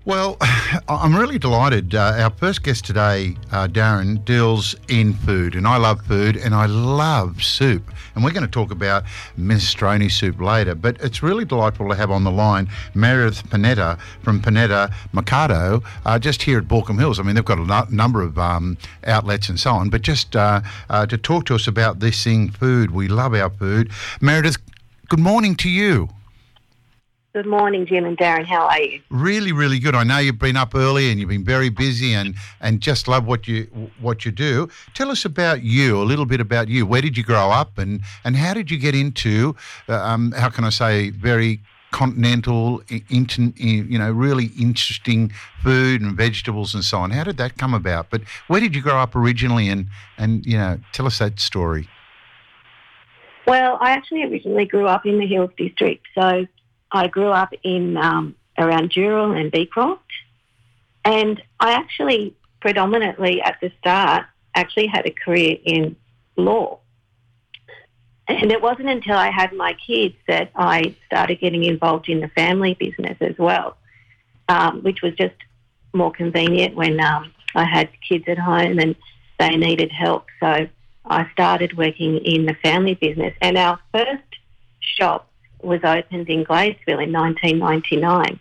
Well, I'm really delighted. Our first guest today, Darren, deals in food, and I love food and I love soup. And we're going to talk about minestrone soup later, but it's really delightful to have on the line Meredith Panetta from Panetta Mercado, just here at Baulkham Hills. I mean, they've got a number of outlets and so on, but just to talk to us about this thing, food. We love our food. Meredith, good morning to you. Good morning, Jim and Darren. How are you? Really, really good. I know you've been up early and you've been very busy and just love what you do. Tell us about you, a little bit about you. Where did you grow up and how did you get into, how can I say, very continental, really interesting food and vegetables and so on? How did that come about? But where did you grow up originally and tell us that story. Well, I actually originally grew up in the Hills District, so I grew up in around Dural and Beecroft, and I actually predominantly at the start actually had a career in law. And it wasn't until I had my kids that I started getting involved in the family business as well, which was just more convenient when I had kids at home and they needed help. So I started working in the family business, and our first shop was opened in Gladesville in 1999.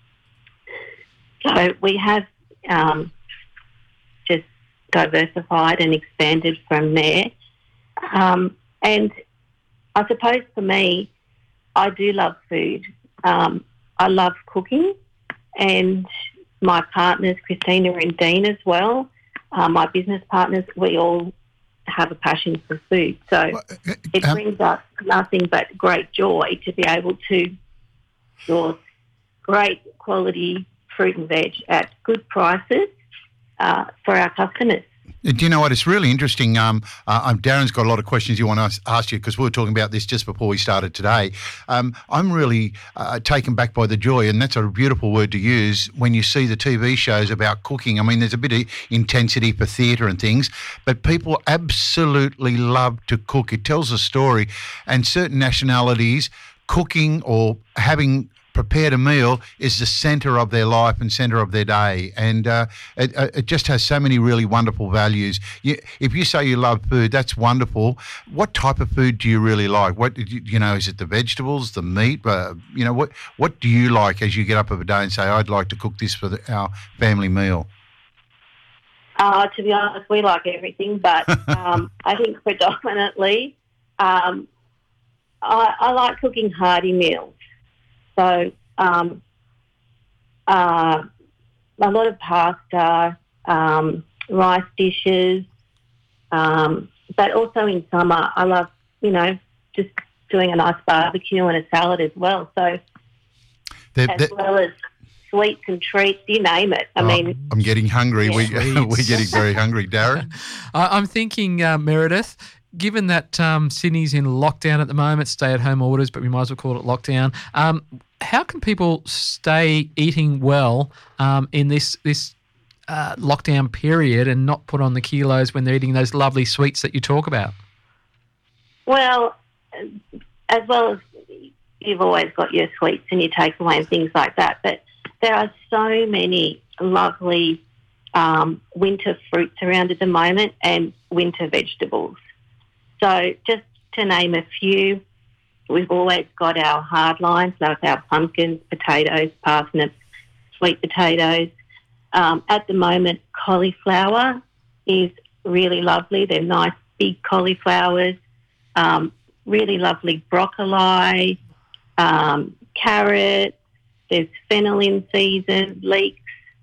So we have just diversified and expanded from there. And I suppose for me, I do love food. I love cooking, and my partners, Christina and Dean as well, my business partners, we all have a passion for food. So it brings us nothing but great joy to be able to source great quality fruit and veg at good prices for our customers. Do you know what? It's really interesting. Darren's got a lot of questions you want to ask you because we were talking about this just before we started today. I'm really taken back by the joy, and that's a beautiful word to use, when you see the TV shows about cooking. I mean, there's a bit of intensity for theatre and things, but people absolutely love to cook. It tells a story, and certain nationalities, cooking or having prepared a meal is the centre of their life and centre of their day, and it just has so many really wonderful values. If you say you love food, that's wonderful. What type of food do you really like? What is it the vegetables, the meat? What do you like as you get up of a day and say, I'd like to cook this for our family meal? To be honest, we like everything, but I think predominantly I like cooking hearty meals. So a lot of pasta, rice dishes, but also in summer I love, just doing a nice barbecue and a salad as well. So well as sweets and treats, you name it. I mean, I'm getting hungry. Yeah. We're getting very hungry, Darren. I'm thinking, Meredith, given that Sydney's in lockdown at the moment, stay-at-home orders, but we might as well call it lockdown, how can people stay eating well in this lockdown period and not put on the kilos when they're eating those lovely sweets that you talk about? Well as you've always got your sweets and your takeaway and things like that, but there are so many lovely winter fruits around at the moment and winter vegetables. So just to name a few, we've always got our hard lines, like our pumpkins, potatoes, parsnips, sweet potatoes. At the moment, cauliflower is really lovely. They're nice big cauliflowers. Really lovely broccoli, carrots. There's fennel in season, leeks,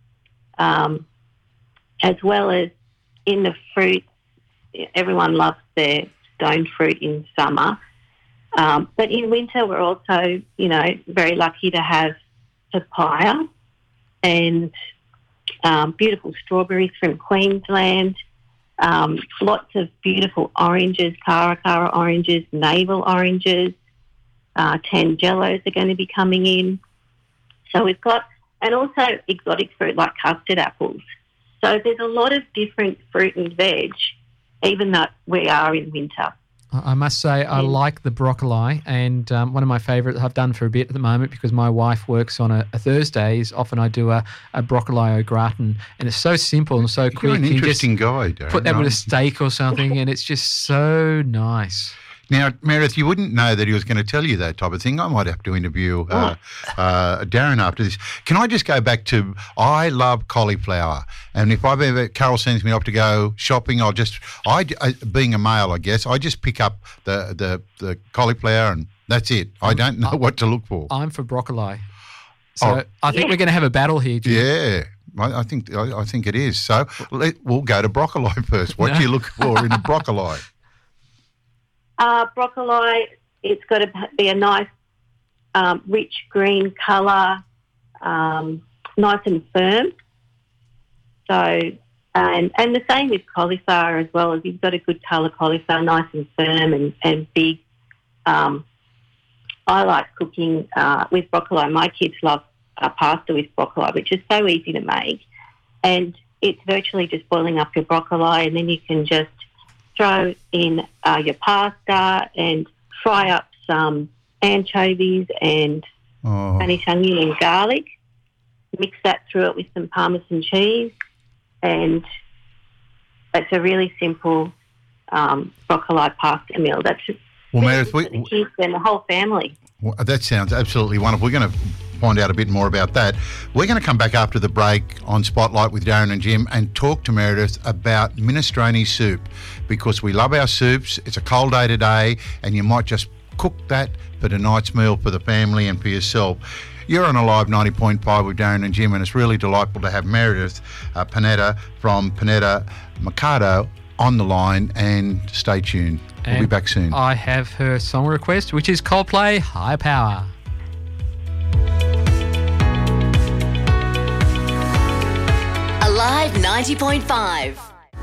as well as in the fruits. Everyone loves their stone fruit in summer. But in winter, we're also, very lucky to have papaya and beautiful strawberries from Queensland, lots of beautiful oranges, Caracara oranges, navel oranges, Tangelos are going to be coming in. So we've got, and also exotic fruit like custard apples. So there's a lot of different fruit and veg, even though we are in winter. I must say I like the broccoli, and one of my favourite I've done for a bit at the moment because my wife works on a Thursdays. Often I do a broccoli au gratin, and it's so simple and so quick. You're an interesting guy, Darren. Put that with a steak or something, and it's just so nice. Now, Meredith, you wouldn't know that he was going to tell you that type of thing. I might have to interview Darren after this. Can I just go back to, I love cauliflower. And if Carol sends me off to go shopping, being a male, I guess, I just pick up the cauliflower and that's it. I don't know what to look for. I'm for broccoli. So I think we're going to have a battle here, Jim. Yeah. I think it is. So we'll go to broccoli first. What do you look for in a broccoli? Broccoli, it's got to be a nice, rich green colour, nice and firm. So, and the same with cauliflower as well. If you've got a good colour cauliflower, nice and firm and big. I like cooking with broccoli. My kids love pasta with broccoli, which is so easy to make. And it's virtually just boiling up your broccoli, and then you can just throw in your pasta and fry up some anchovies and Spanish onion and garlic. Mix that through it with some Parmesan cheese, and it's a really simple broccoli pasta meal. That's Meredith, for the kids and the whole family. Well, that sounds absolutely wonderful. We're going to find out a bit more about that. We're going to come back after the break on Spotlight with Darren and Jim and talk to Meredith about minestrone soup, because we love our soups. It's a cold day today, and you might just cook that for tonight's meal for the family and for yourself. You're on Alive 90.5 with Darren and Jim, and it's really delightful to have Meredith Panetta from Panetta Mercado on the line, and stay tuned. We'll be back soon. I have her song request, which is Coldplay, High Power. Alive 90.5.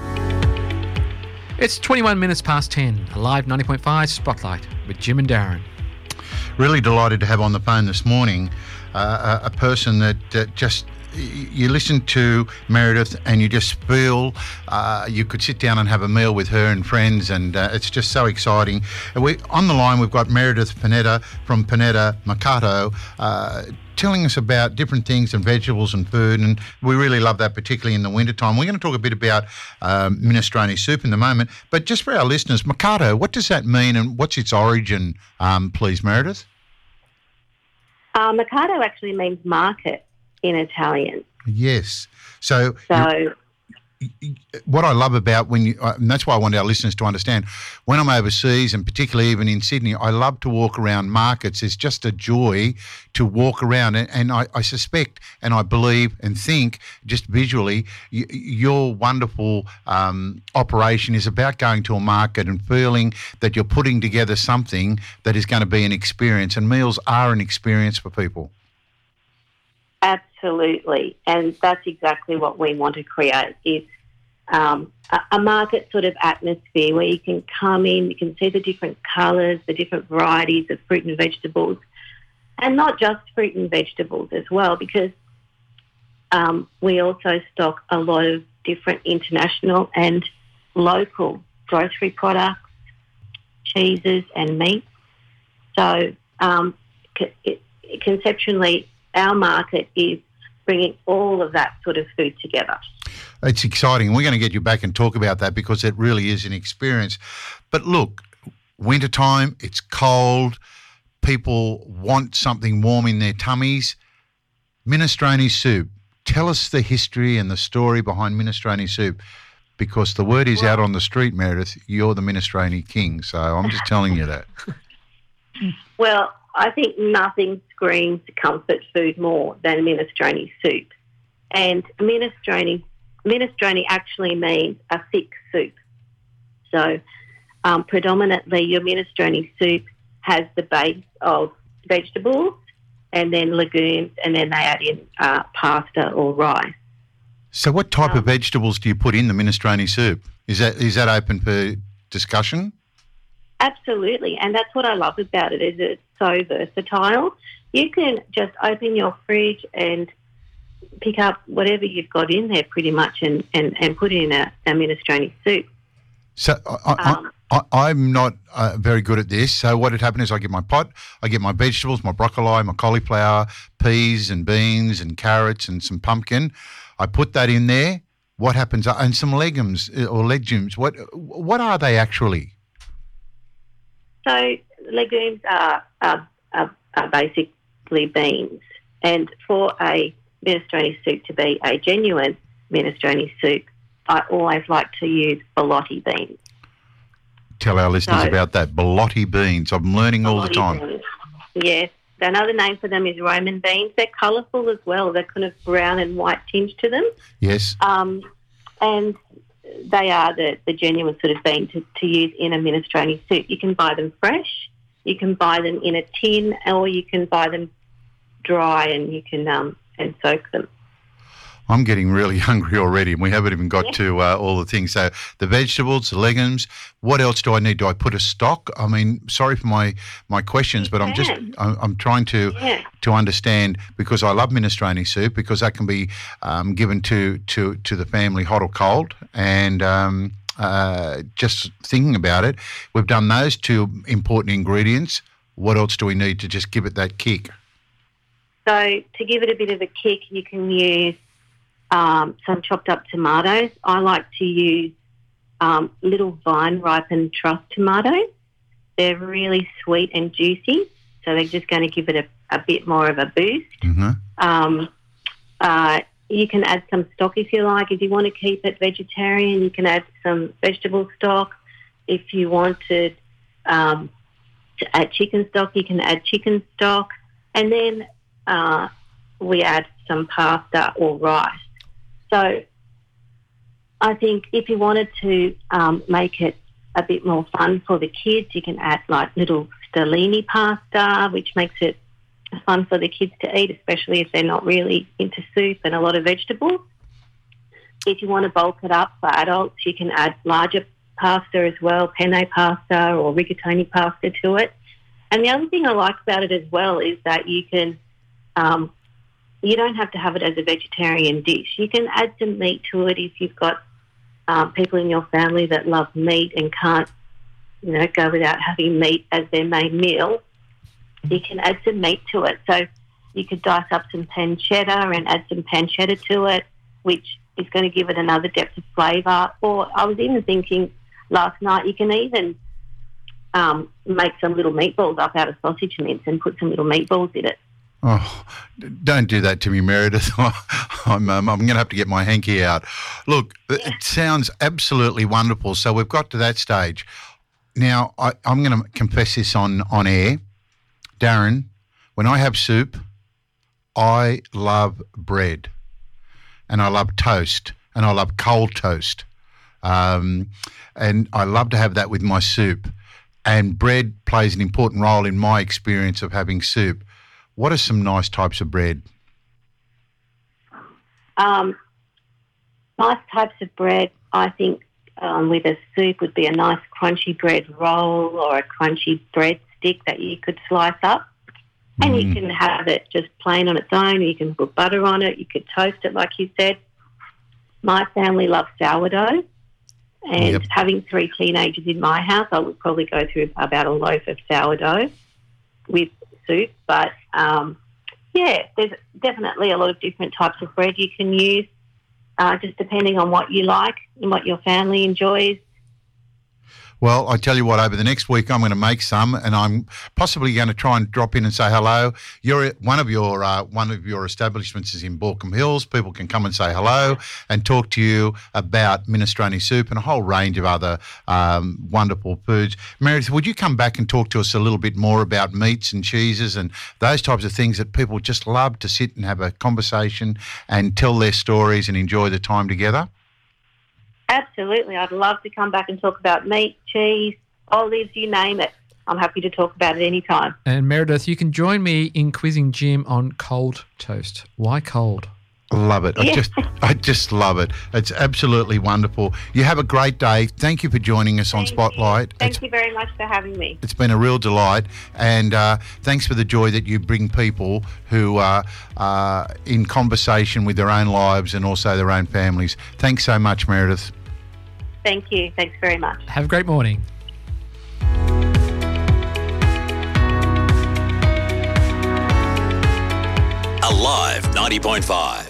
It's 21 minutes past 10. Alive 90.5 Spotlight with Jim and Darren. Really delighted to have on the phone this morning a person that just, you listen to Meredith and you just feel you could sit down and have a meal with her and friends, and it's just so exciting. On the line, we've got Meredith Panetta from Panetta Mercado, telling us about different things and vegetables and food, and we really love that, particularly in the wintertime. We're going to talk a bit about minestrone soup in the moment, but just for our listeners, Mercado, what does that mean and what's its origin, please, Meredith? Mercado actually means market in Italian. Yes. So what I love about and that's why I want our listeners to understand, when I'm overseas and particularly even in Sydney, I love to walk around markets. It's just a joy to walk around, and I suspect and I believe and think just visually your wonderful operation is about going to a market and feeling that you're putting together something that is going to be an experience, and meals are an experience for people. Absolutely, and that's exactly what we want to create, is a market sort of atmosphere where you can come in, you can see the different colours, the different varieties of fruit and vegetables, and not just fruit and vegetables as well, because we also stock a lot of different international and local grocery products, cheeses and meat. So conceptually, our market is bringing all of that sort of food together. It's exciting. We're going to get you back and talk about that because it really is an experience. But look, wintertime, it's cold. People want something warm in their tummies. Minestrone soup. Tell us the history and the story behind minestrone soup, because the word is out on the street, Meredith, you're the minestrone king. So I'm just telling you that. Well, I think nothing screams comfort food more than minestrone soup. And minestrone actually means a thick soup. So predominantly your minestrone soup has the base of vegetables and then legumes, and then they add in pasta or rice. So what type of vegetables do you put in the minestrone soup? Is that open for discussion? Absolutely, and that's what I love about it, is it's so versatile. You can just open your fridge and pick up whatever you've got in there pretty much and put in a minestrone soup. So I'm not very good at this. So what had happened is I get my pot, I get my vegetables, my broccoli, my cauliflower, peas and beans and carrots and some pumpkin. I put that in there. What happens? And some legumes or legumes. What are they actually? So legumes are basically beans. And for a minestrone soup to be a genuine minestrone soup, I always like to use borlotti beans. Tell our listeners about that. Borlotti beans. I'm learning all the time. Beans. Yes. Another name for them is Roman beans. They're colourful as well. They're kind of brown and white tinge to them. Yes. And they are the genuine sort of bean to use in a minestrone soup. You can buy them fresh. You can buy them in a tin, or you can buy them dry and you can and soak them. I'm getting really hungry already, and we haven't even got to all the things. So the vegetables, the legumes. What else do I need? Do I put a stock? I mean, sorry for my questions, but I'm trying to understand, because I love minestrone soup, because that can be given to the family hot or cold. And just thinking about it, we've done those two important ingredients. What else do we need to just give it that kick? So to give it a bit of a kick, you can use some chopped up tomatoes. I like to use little vine-ripened truss tomatoes. They're really sweet and juicy, so they're just going to give it a bit more of a boost. Mm-hmm. You can add some stock if you like. If you want to keep it vegetarian, you can add some vegetable stock. If you wanted to add chicken stock, you can add chicken stock. And then we add some pasta or rice. So I think if you wanted to make it a bit more fun for the kids, you can add like little stellini pasta, which makes it fun for the kids to eat, especially if they're not really into soup and a lot of vegetables. If you want to bulk it up for adults, you can add larger pasta as well, penne pasta or rigatoni pasta to it. And the other thing I like about it as well is that you can you don't have to have it as a vegetarian dish. You can add some meat to it if you've got people in your family that love meat and can't, go without having meat as their main meal. You can add some meat to it. So you could dice up some pancetta and add some pancetta to it, which is going to give it another depth of flavour. Or I was even thinking last night you can even make some little meatballs up out of sausage mince and put some little meatballs in it. Oh, don't do that to me, Meredith. I'm going to have to get my hanky out. Look, It sounds absolutely wonderful. So we've got to that stage. Now, I'm going to confess this on air. Darren, when I have soup, I love bread and I love toast and I love cold toast. And I love to have that with my soup. And bread plays an important role in my experience of having soup. What are some nice types of bread? Nice types of bread, I think, with a soup would be a nice crunchy bread roll or a crunchy bread stick that you could slice up. And you can have it just plain on its own. You can put butter on it. You could toast it, like you said. My family loves sourdough. And having 3 teenagers in my house, I would probably go through about a loaf of sourdough with soup. But, there's definitely a lot of different types of bread you can use, just depending on what you like and what your family enjoys. Well, I tell you what, over the next week I'm going to make some, and I'm possibly going to try and drop in and say hello. One of your establishments is in Baulkham Hills. People can come and say hello and talk to you about minestrone soup and a whole range of other wonderful foods. Meredith, would you come back and talk to us a little bit more about meats and cheeses and those types of things that people just love to sit and have a conversation and tell their stories and enjoy the time together? Absolutely. I'd love to come back and talk about meat, cheese, olives, you name it. I'm happy to talk about it any time. And Meredith, you can join me in quizzing Jim on cold toast. Why cold? Love it. Yeah. I just love it. It's absolutely wonderful. You have a great day. Thank you for joining us on Spotlight. Thank you very much for having me. It's been a real delight. And thanks for the joy that you bring people who are in conversation with their own lives and also their own families. Thanks so much, Meredith. Thank you. Thanks very much. Have a great morning. Alive 90.5.